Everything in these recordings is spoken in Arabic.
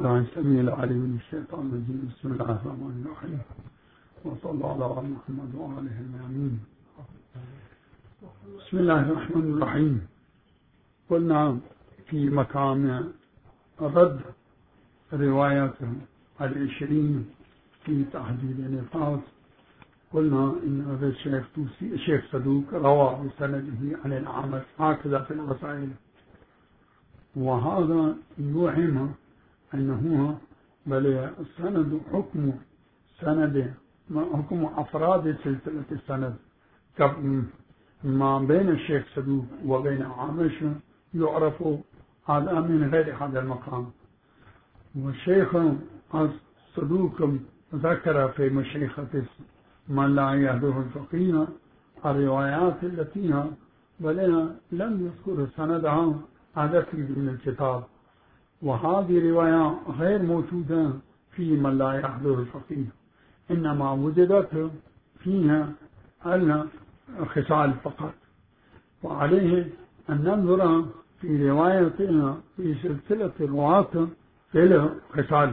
بالله السميع العليم من الشيطان الرجيم. بسم الله الرحمن الرحيم، وصلى الله على محمد وآله الميامين. بسم الله الرحمن الرحيم. قلنا في مقام رد رواية 20 في تحديد النفاس، قلنا إن هذا الشيخ صدوق روى بسنده عن الأعمش هكذا في الوسائل، وهذا يوهم أنه بل السند حكم سند حكم أفراد سلسلة السند ما بين الشيخ صدوق وبين أعمش يعرف هذا من غير هذا المقام. والشيخ صدوق ذكر في مشيخة من لا يهده الفقيه الروايات التي بل لم يذكر سندها عدد من الكتاب، وهذه رواية غير موجودة في من لا يحضر الفقيه، إنما وجدت فيها الخصال فقط. وعليه أن ننظر في روايتنا في سلسلة الرواة في الخصال.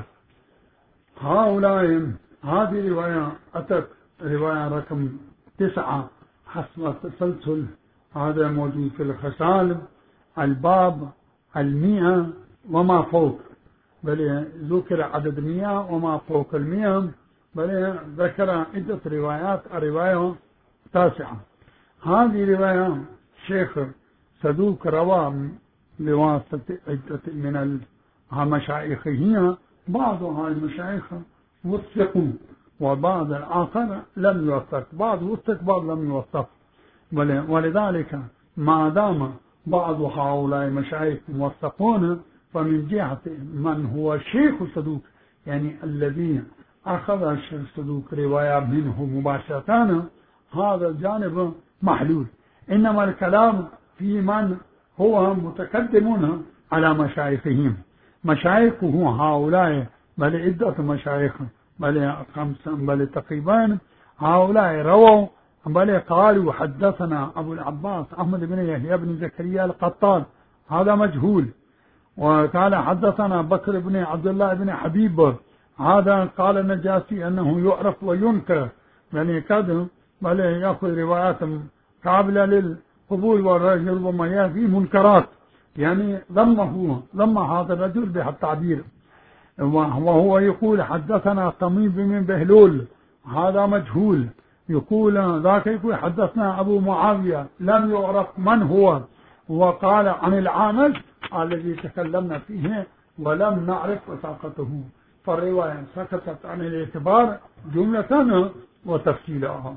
هذه رواية أتت رواية رقم 9 حسب التسلسل، هذا موجود في الخصال الباب 100 وما فوق، بل ذكر عدد 100 وما فوق 100، بل ذكر عدة روايات. الرواية 9 هذه رواية شيخ صدوق روى بواسطة عدة من مشايخه، بعضها المشايخ وثقوا وبعض الآخر لم يوثق، بعض وثق بعض لم يوثق، ولذلك ما دام بعض هؤلاء المشايخ موثقون فمن جهة من هو شيخ صدوق، يعني الذي أخذ الشيخ صدوق رواية منه مباشرة، هذا الجانب محلول. إنما الكلام في من هو متقدمون على مشايخهم، مشايخه هؤلاء بل عدة مشايخ، بل 5 بل تقريبا هؤلاء رووا، بل قالوا حدثنا أبو العباس أحمد بن يحيى بن زكريا القطان، هذا مجهول. وقال حدثنا بكر بن عبد الله بن حبيب، هذا قال النجاسي أنه يعرف وينكر، يعني كذا، بل يأخذ روايات قابلة للقبول والرجل ربما يأتي منكرات، يعني ضم هذا الرجل بهذا التعبير. وهو يقول حدثنا طميم بن بهلول، هذا مجهول. يقول ذاك يقول حدثنا أبو معاوية، لم يعرف من هو. وقال عن الأعمش الذي تكلمنا فيه ولم نعرف وثاقته، فالرواية سكتت عن الاعتبار جملة وتفصيلها.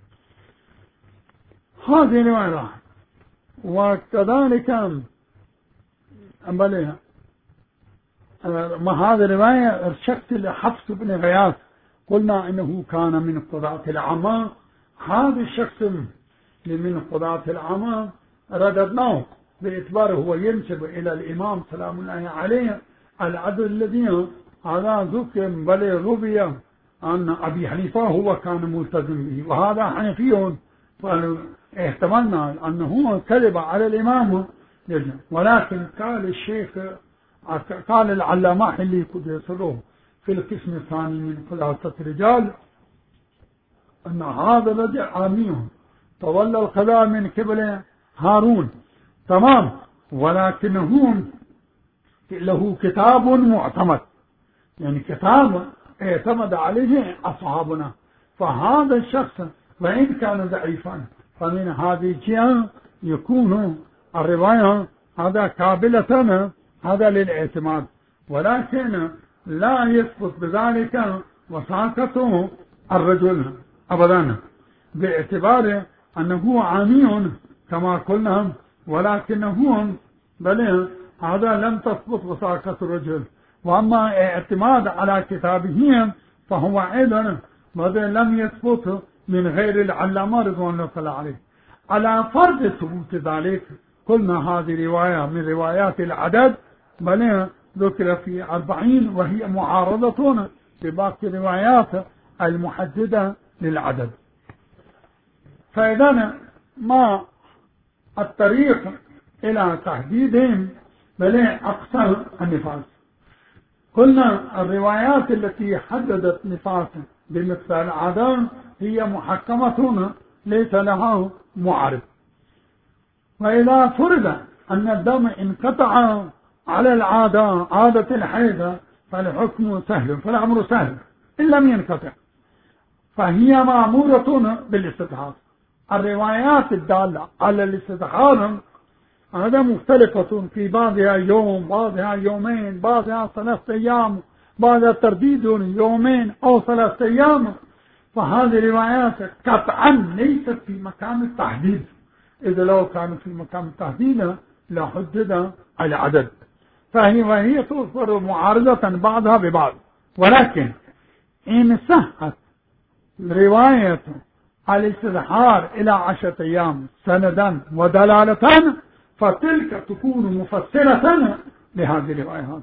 هذه رواية. وكذلك ما هذه الرواية ارشدت لحفص بن غياث، قلنا إنه كان من قضاة العامة. هذا الشخص من قضاة العامة رددناه باعتباره هو ينسب إلى الإمام سلام الله عليه العدل الذي هذا ذكر بل روي عن أبي حنيفة هو كان ملتزم به، وهذا حنفي، فاحتملنا أنه كذب على الإمام. ولكن قال الشيخ، قال العلامة اللي قد يصره في القسم الثاني من خلاصة الرجال أن هذا الذي عاميه تولى القضاء من قبل هارون، تمام، ولكنه له كتاب معتمد، يعني كتاب اعتمد عليه أصحابنا. فهذا الشخص وإن كان ضعيفا فمن هذه الجهة يكون الرواية هذا قابلة هذا للاعتماد، ولكن لا يثبت بذلك وثاقته الرجل أبدا، باعتبار أنه عامي كما قلنا، ولكنه بل هذا لم تثبت وثاقة الرجل. وأما اعتماد على كتابه فهو أيضا لم يثبت من غير العلامة رضوان الله عليه. على فرض ثبوت ذلك قلنا هذه رواية من روايات العدد، بل ذكر في 40 وهي معارضة بباقي الروايات المحددة للعدد. فإذا ما الطريق إلى تحديدهم بل أقصى النفاس. قلنا الروايات التي حددت نفاسا بمقدار العادة هي محكمة ليس لها معارض. وإذا فرض أن الدم انقطع على العادة، عادة الحيض، فالحكم سهل، فالأمر سهل إن لم ينقطع، فهي مأمورة بالاستطهار. الروايات الدالة على الاستطهار هذا مختلفة، في بعضها يوم، بعضها يومين، بعضها 3 أيام، بعضها ترديد يومين أو 3 أيام. فهذه الروايات قطعا ليست في مكان التحديد، إذا لو كانت في مكان التحديد لحدد العدد، وهي توفر معارضة بعضها ببعض. ولكن إن صحت رواية الاستظهار إلى 10 أيام سندا ودلالة، فتلك تكون مفسرة لهذه الروايات.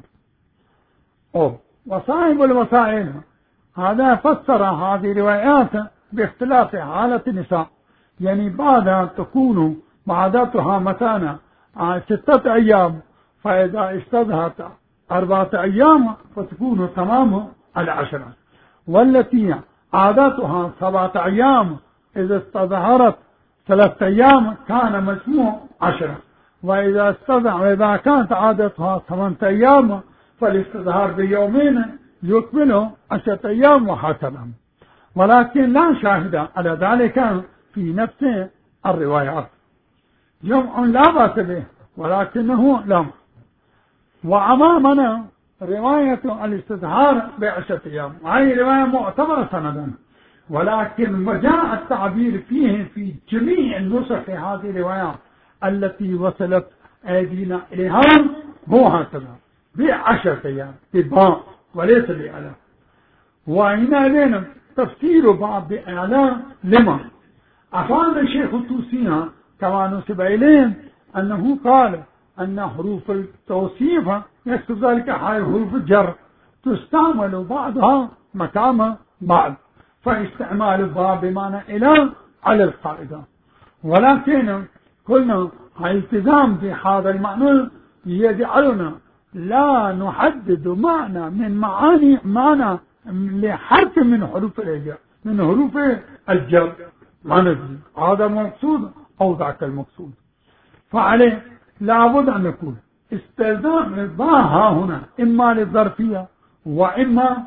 وصاحب الوسائل هذا فسر هذه الروايات باختلاف حالة النساء، يعني بعدها تكون عادتها مثلا 6 أيام، فإذا استظهرت 4 أيام فتكون تمام 10، والتي عادتها 7 أيام إذا استظهرت 3 أيام كان مجموع 10، وإذا كانت عادتها 8 أيام فالاستظهار بيومين يكمل 10 أيام وهكذا. ولكن لا شاهد على ذلك في نفس الروايات. جمع لا بأس به ولكنه لم. وأمامنا رواية الاستظهار ب10 أيام، وهي رواية معتبرة سندا، ولكن وجاء التعبير فيه في جميع النسخ هذه الروايات التي وصلت أيدينا إليها هو هكذا ب10 أيام بباء وليس بألف. وهنا لنا تفسير بعض بأعلى لما أفاد الشيخ الطوسي كما نسب إليه أنه قال أن حروف التوصيف يكتب ذلك حروف الجر تستعمل بعضها مكان بعض، فاستعمال الباء بمعنى إلى على القاعدة. ولكن قلنا الالتزام بهذا المعنى يجعلنا لا نحدد معنى من معنى لحرف من حروف الهجاء، من حروف الجر، معنى هذا مقصود أو ذاك المقصود. فعليه لابد أن نقول استلزام الباء هنا إما للظرفية وإما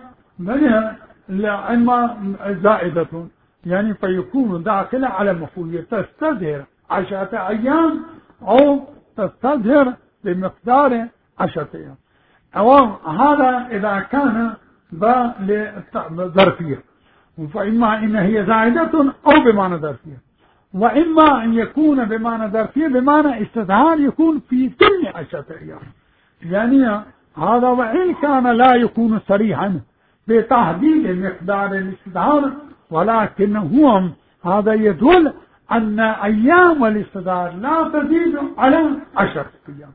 زائدة، يعني فيكون داخلة على مفعول، تستظهر 10 أيام أو تستظهر بمقدار 10 أيام. وهذا إذا كان للظرفية، فإما إن هي زائدة أو بمعنى ظرفية، وإما أن يكون بمعنى ظرفية بمعنى استظهار يكون في كل 10 أيام. يعني هذا وإن كان لا يكون صريحا بتحديد مقدار الاستظهار، ولكنه هذا يدل أن أيام الاستظهار لا تزيد على 10 أيام.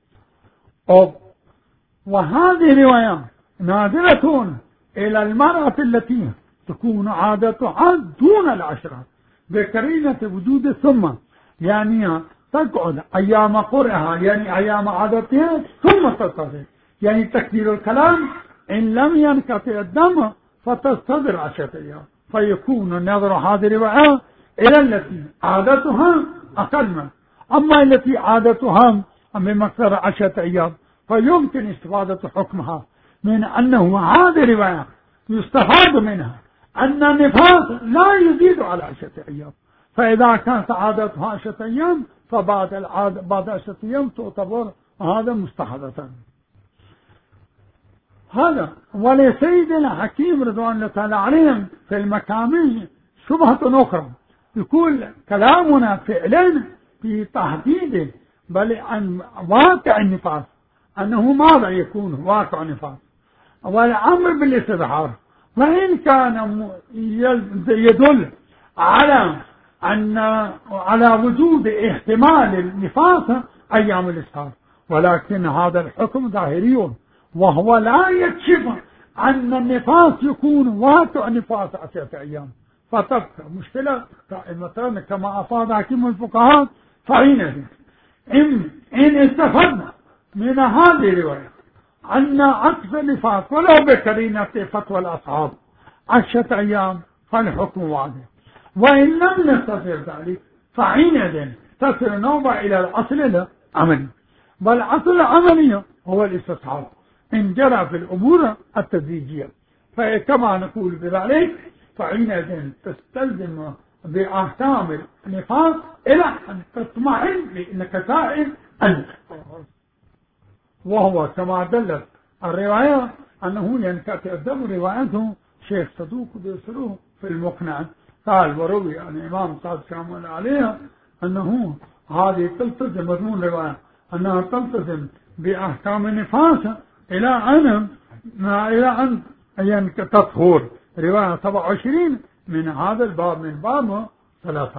وهذه رواية نادرة إلى المرأة التي تكون عادتها دون 10 بقرينة وجود ثم، يعني تقعد أيام قرئها، يعني أيام عادتها ثم تستظهر، يعني تكبير الكلام إن لم ينقطع الدم فتستظهر 10 أيام، فيكون نظر هذه الرواية إلى التي عادتها أقل، أما التي عادتها بمقدار 10 أيام فيمكن استفادة حكمها من أنه هذه الرواية يستفاد منها أن النفاس لا يزيد على 10 أيام، فإذا كانت عادتها 10 أيام فبعد بعد 10 أيام تعتبر هذا مستحدثا. هذا ولسيد الحكيم رضوان الله تعالى عليهم في المكامل شبهة أخرى، يقول كلامنا فعلا في تحديد بل عن واقع النفاس، أنه ماذا يكون واقع النفاس والأمر بالاستظهار، وإن كان يدل على وجود احتمال النفاس أيام الإسهار، ولكن هذا الحكم ظاهري، وهو لا يكشف أن النفاس يكون واقع نفاس 10 أيام، فتبقى مشكلة قائمة كما أفاد حكيم الفقهاء. فحينئذ إن استفدنا من هذه الرواية أن عكس النفاس ولو بقرينة فتوى الأصحاب 10 أيام فالحكم واضح، وإن لم نستطع ذلك فحينئذ تصل نوبة إلى الأصل العملي، والأصل العملي هو الاستصحاب إن جرى في الأمور التدريجية. فكما نقول بذلك فحينئذ تستلزم بأحكام النفاس إلى أن تطمئن لنكتائب النفاس، وهو كما دلت الرواية أنه ينكتئ الدم. روايته شيخ صدوق بيسروه في المقنع قال وروي عن الإمام صادق كامل عليها أنه هذه تلتزم مضمون الرواية أنها تلتزم بأحكام النفاس إلى أن تطهر. رواية 27 من هذا الباب من باب 3.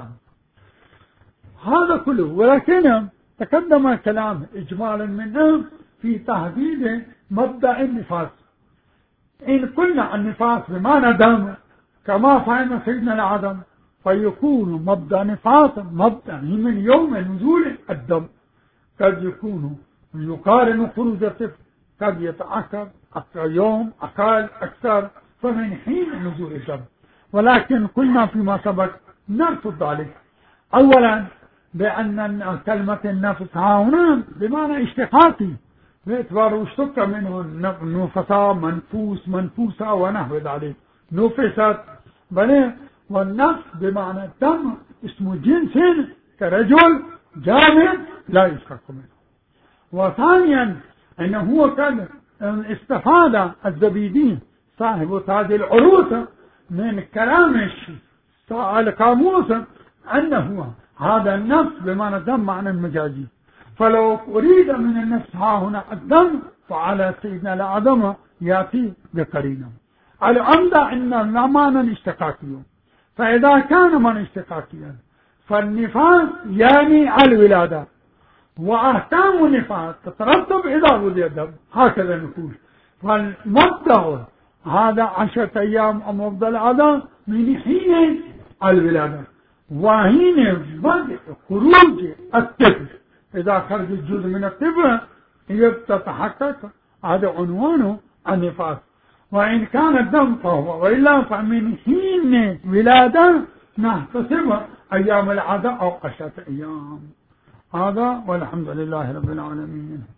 هذا كله، ولكن تقدم كلام إجمالا منه في تحديد مبدأ النفاس. إن قلنا النفاس بمعنى دم كما فهم سيدنا العدم فيكون مبدأ نفاس مبدأ من يوم نزول الدم، قد يكون يقارن خروج الطفل، قد يتأخر يوم أقل أكثر، فمن حين نزول الدم. ولكن قلنا فيما سبق نرفض ذلك. أولا بأن كلمة النفس هنا بمعنى اشتقاقي باعتبار اشتق منه نفسا منفوس منفوسة ونحو ذلك نفست بل، والنفس بمعنى الدم اسم جنس كرجل جامد لا يشتق منه. وثانيا أنه هو قد استفاد الزبيدي صاحب تاج العروس من كلام القاموس أنه هذا النفس بمعنى الدم معنى مجازي، فلو أريد من النفس ها هنا الدم فعلى سيدنا العدم يأتي بقرينه. العمدة أن المعنى اشتقاقي، فإذا كان من اشتقاقيا فالنفاس يعني الولادة، وأحكام النفاس تترتب إذا ولد الدم، هكذا نقول. فالمبدأ هذا 10 أيام مبدأ العدم من حين الولادة، وحين بدء خروج الطفل. إذا خرج الجزء من الطفل تتحقق هذا عنوانه النفاس. وإن كان الدم فهو، وإلا فمن حين ولادة نحتسب أيام العادة أو 10 أيام. هذا والحمد لله رب العالمين.